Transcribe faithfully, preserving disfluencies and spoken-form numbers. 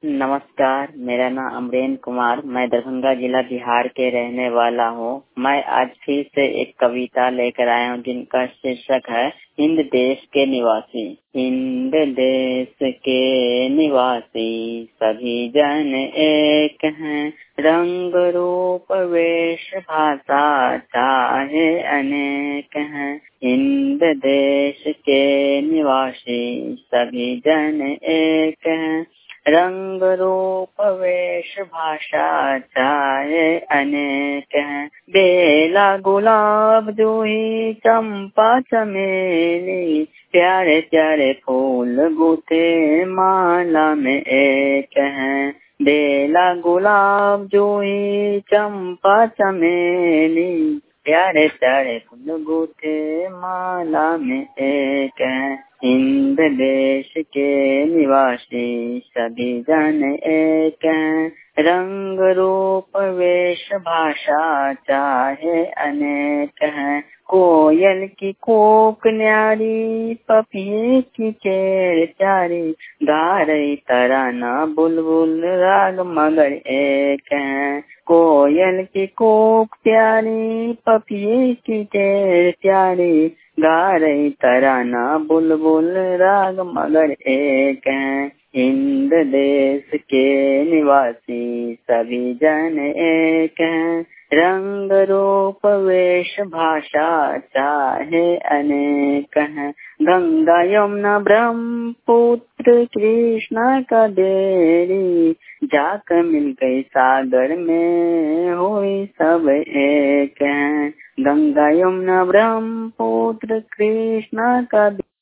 नमस्कार, मेरा नाम अमरेन कुमार, मैं दरभंगा जिला बिहार के रहने वाला हूँ। मैं आज फिर से एक कविता लेकर आया हूँ जिनका शीर्षक है हिंद देश के निवासी। हिंद देश के निवासी सभी जन एक हैं, रंग रूप वेश भाषा चाहे अनेक हैं। हिंद देश के निवासी सभी जन एक हैं, रंग रूप वेश भाषा चाहे अनेक हैं। बेला गुलाब जूही चंपा चमेली, प्यारे प्यारे फूल गुथे माला में एक हैं। बेला गुलाब जूही चंपा चमेली, प्यारे प्यारे फूल गुथे माला में एक हैं। हिंद देश के निवासी सभी जन एक हैं, रंग रूप वेश भाषा चाहे अनेक हैं। कोयल की कोक न्यारी, पपी की चेर चारी, गा रही तराना बुलबुल राग मगर एक हैं। कोयल की कोक प्यारी, पपी की चेर प्यारी, गा रही तराना बुलबुल राग मगर एक हैं। हिंद देश के निवासी सभी जन एक हैं, रंग रूप वेश भाषा चाहे अनेक हैं। गंगा यमुना ब्रह्मपुत्र कृष्णा कावेरी, जाकर मिल गई सागर में हुई सब एक हैं। गंगा यमुना ब्रह्मपुत्र कृष्णा का